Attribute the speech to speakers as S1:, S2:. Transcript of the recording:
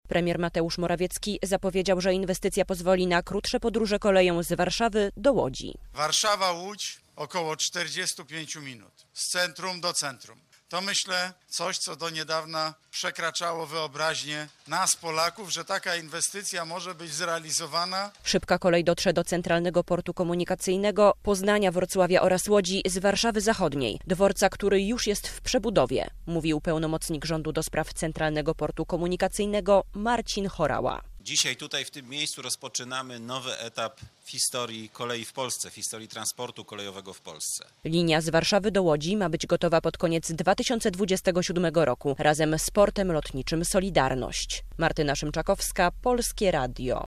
S1: Premier Mateusz Morawiecki zapowiedział, że inwestycja pozwoli na krótsze podróże koleją z Warszawy do Łodzi.
S2: Warszawa-Łódź około 45 minut, z centrum do centrum. To myślę coś, co do niedawna przekraczało wyobraźnię nas, Polaków, że taka inwestycja może być zrealizowana.
S1: Szybka kolej dotrze do Centralnego Portu Komunikacyjnego, Poznania, Wrocławia oraz Łodzi z Warszawy Zachodniej, dworca, który już jest w przebudowie, mówił pełnomocnik rządu do spraw Centralnego Portu Komunikacyjnego Marcin Horała.
S3: Dzisiaj tutaj w tym miejscu rozpoczynamy nowy etap w historii kolei w Polsce, w historii transportu kolejowego w Polsce.
S1: Linia z Warszawy do Łodzi ma być gotowa pod koniec 2027 roku razem z portem lotniczym Solidarność. Martyna Szymczakowska, Polskie Radio.